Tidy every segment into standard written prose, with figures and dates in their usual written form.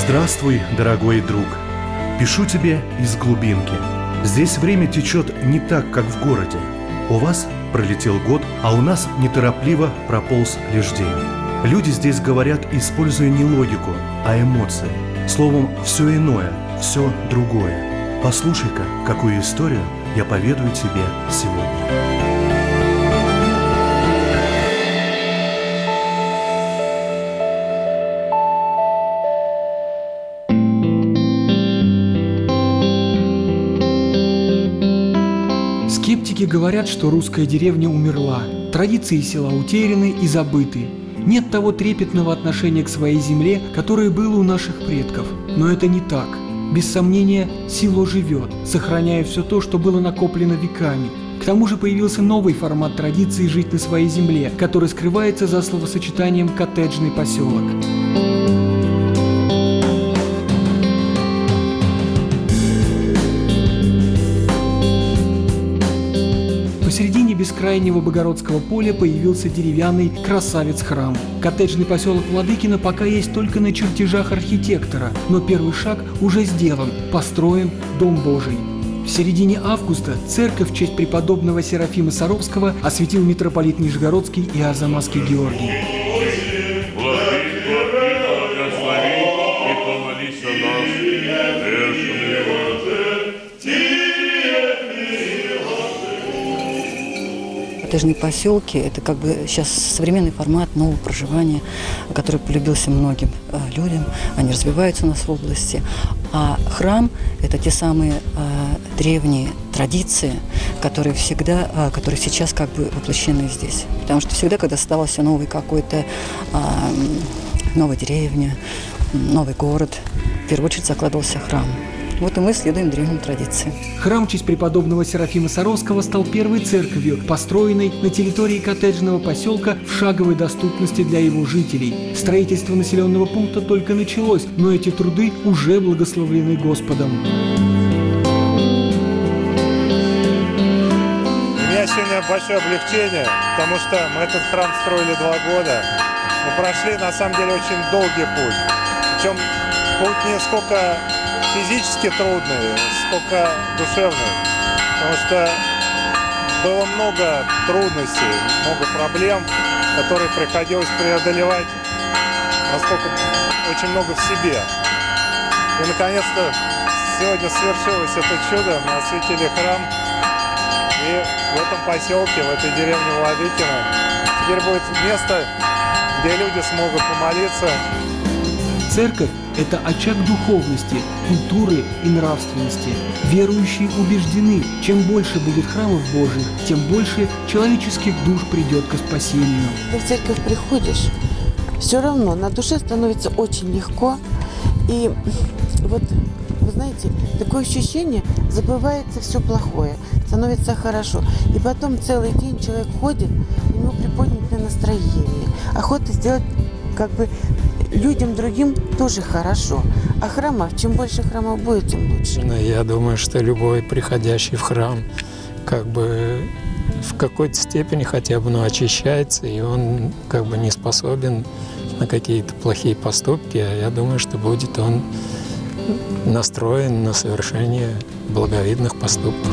Здравствуй, дорогой друг. Пишу тебе из глубинки. Здесь время течет не так, как в городе. У вас пролетел год, а у нас неторопливо прополз лишь день. Люди здесь говорят, используя не логику, а эмоции. Словом, все иное, все другое. Послушай-ка, какую историю я поведаю тебе сегодня. Скептики говорят, что русская деревня умерла, традиции села утеряны и забыты. Нет того трепетного отношения к своей земле, которое было у наших предков. Но это не так. Без сомнения, село живет, сохраняя все то, что было накоплено веками. К тому же появился новый формат традиции жить на своей земле, который скрывается за словосочетанием «коттеджный поселок». Посередине бескрайнего Богородского поля появился деревянный красавец-храм. Коттеджный поселок Владыкино пока есть только на чертежах архитектора, но первый шаг уже сделан – построен Дом Божий. В середине августа церковь в честь преподобного Серафима Саровского осветил митрополит Нижегородский и Арзамасский Георгий. Коттеджные поселки – это как бы сейчас современный формат нового проживания, который полюбился многим людям. Они развиваются у нас в области. А храм – это те самые древние традиции, которые сейчас как бы воплощены здесь. Потому что всегда, когда создавался новый какой-то, новая деревня, новый город, в первую очередь закладывался храм. Вот и мы следуем древним традициям. Храм в честь преподобного Серафима Саровского стал первой церковью, построенной на территории коттеджного поселка в шаговой доступности для его жителей. Строительство населенного пункта только началось, но эти труды уже благословлены Господом. У меня сегодня большое облегчение, потому что мы этот храм строили 2 года. Мы прошли, на самом деле, очень долгий путь. Причем путь не сколько физически трудный, сколько душевный, потому что было много трудностей, много проблем, которые приходилось преодолевать, насколько очень много в себе. И наконец-то сегодня свершилось это чудо, мы осветили храм, и в этом поселке, в этой деревне Владыкино теперь будет место, где люди смогут помолиться. Церковь – это очаг духовности, культуры и нравственности. Верующие убеждены, чем больше будет храмов Божьих, тем больше человеческих душ придет ко спасению. Когда в церковь приходишь, все равно на душе становится очень легко. И вот, вы знаете, такое ощущение, забывается все плохое, становится хорошо. И потом целый день человек ходит, у него приподнятое настроение, охота сделать как бы людям другим тоже хорошо. А храмов, чем больше храмов будет, тем лучше. Я думаю, что любой приходящий в храм как бы в какой-то степени хотя бы очищается, и он как бы не способен на какие-то плохие поступки. А я думаю, что будет он настроен на совершение благовидных поступков.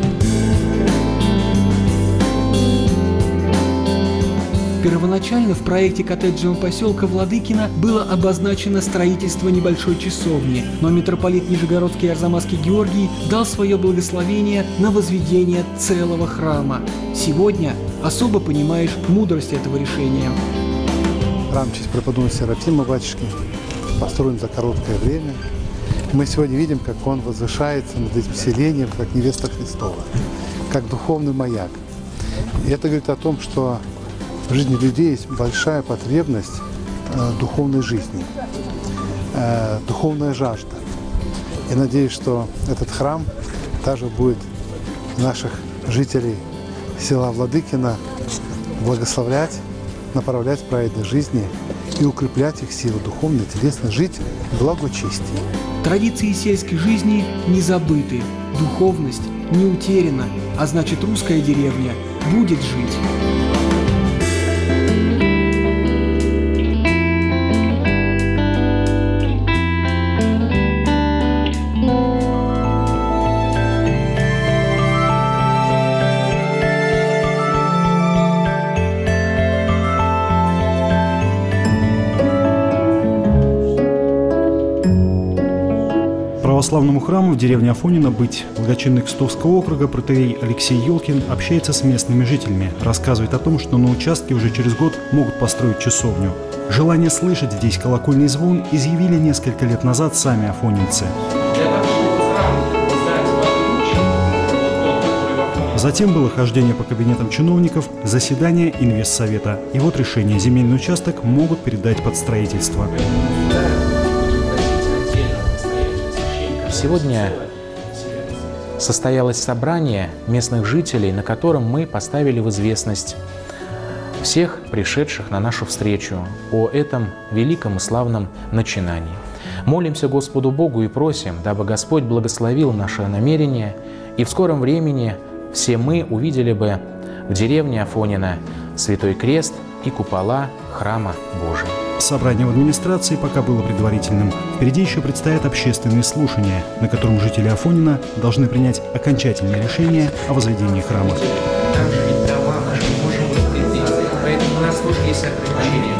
Первоначально в проекте коттеджного поселка Владыкино было обозначено строительство небольшой часовни, но митрополит Нижегородский и Арзамасский Георгий дал свое благословение на возведение целого храма. Сегодня особо понимаешь мудрость этого решения. Храм в честь преподобного Серафима батюшки построен за короткое время. Мы сегодня видим, как он возвышается над этим селением, как невеста Христова, как духовный маяк. И это говорит о том, что в жизни людей есть большая потребность духовной жизни, духовная жажда. И надеюсь, что этот храм также будет наших жителей села Владыкино благословлять, направлять в праведной жизни и укреплять их силы духовной, телесной, жить в благочестии. Традиции сельской жизни не забыты, духовность не утеряна, а значит, русская деревня будет жить. православному храму в деревне Афонино быть благочинный Кстовского округа протоиерей Алексей Елкин общается с местными жителями, рассказывает о том, что на участке уже через год могут построить часовню. Желание слышать здесь колокольный звон изъявили несколько лет назад сами афонинцы. Затем было хождение по кабинетам чиновников, заседание инвестсовета. И вот решение: земельный участок могут передать под строительство. Сегодня состоялось собрание местных жителей, на котором мы поставили в известность всех пришедших на нашу встречу о этом великом и славном начинании. Молимся Господу Богу и просим, дабы Господь благословил наше намерение, и в скором времени все мы увидели бы в деревне Афонино Святой Крест и купола храма Божия. Собрание в администрации пока было предварительным. Впереди еще предстоят общественные слушания, на котором жители Афонино должны принять окончательное решение о возведении храма. Поэтому у нас тоже есть ограничения.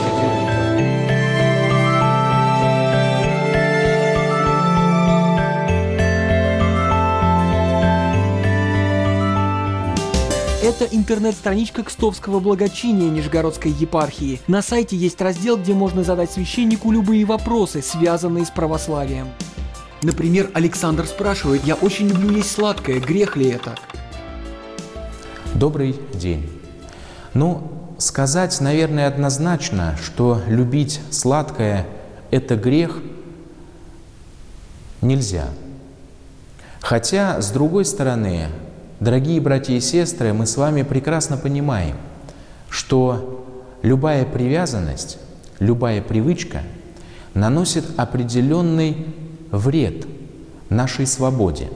Это интернет-страничка Кстовского благочиния Нижегородской епархии. На сайте есть раздел, где можно задать священнику любые вопросы, связанные с православием. Например, Александр спрашивает: «Я очень люблю есть сладкое, грех ли это?» Добрый день. Сказать, наверное, однозначно, что любить сладкое – это грех, нельзя. Хотя, с другой стороны, дорогие братья и сестры, мы с вами прекрасно понимаем, что любая привязанность, любая привычка наносит определенный вред нашей свободе.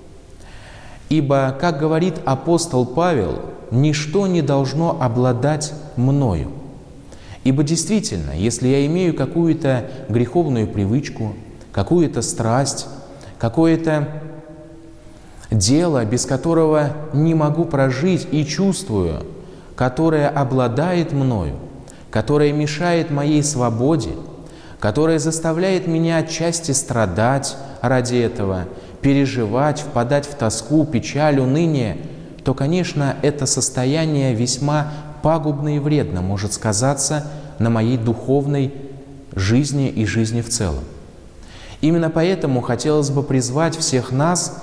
Ибо, как говорит апостол Павел, ничто не должно обладать мною. Ибо действительно, если я имею какую-то греховную привычку, какую-то страсть, какое-то дело, без которого не могу прожить, и чувствую, которое обладает мною, которое мешает моей свободе, которое заставляет меня отчасти страдать ради этого, переживать, впадать в тоску, печаль, уныние, то, конечно, это состояние весьма пагубно и вредно может сказаться на моей духовной жизни и жизни в целом. Именно поэтому хотелось бы призвать всех нас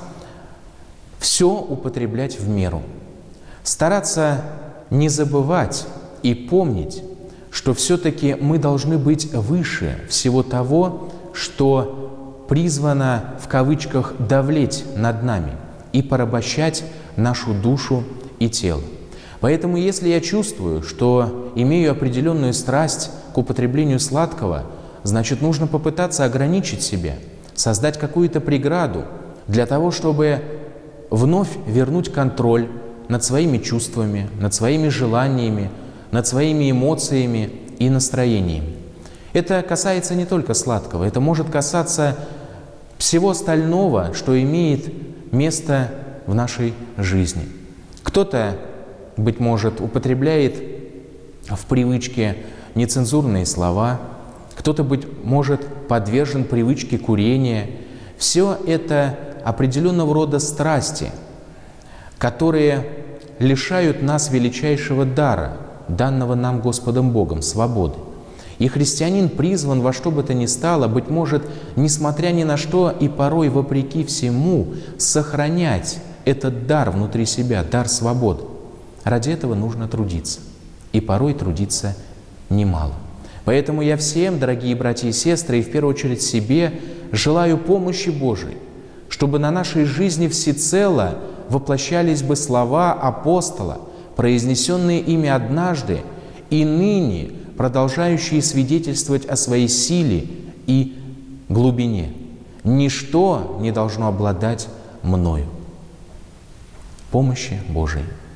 все употреблять в меру, стараться не забывать и помнить, что все-таки мы должны быть выше всего того, что призвано в кавычках давлеть над нами и порабощать нашу душу и тело. Поэтому, если я чувствую, что имею определенную страсть к употреблению сладкого, значит, нужно попытаться ограничить себя, создать какую-то преграду для того, чтобы вновь вернуть контроль над своими чувствами, над своими желаниями, над своими эмоциями и настроениями. Это касается не только сладкого, это может касаться всего остального, что имеет место в нашей жизни. Кто-то, быть может, употребляет в привычке нецензурные слова, кто-то, быть может, подвержен привычке курения. Все это определенного рода страсти, которые лишают нас величайшего дара, данного нам Господом Богом, свободы. И христианин призван во что бы то ни стало, быть может, несмотря ни на что и порой вопреки всему, сохранять этот дар внутри себя, дар свободы. Ради этого нужно трудиться, и порой трудиться немало. Поэтому я всем, дорогие братья и сестры, и в первую очередь себе, желаю помощи Божией, чтобы на нашей жизни всецело воплощались бы слова апостола, произнесенные ими однажды и ныне продолжающие свидетельствовать о своей силе и глубине. Ничто не должно обладать мною. Помощи Божией.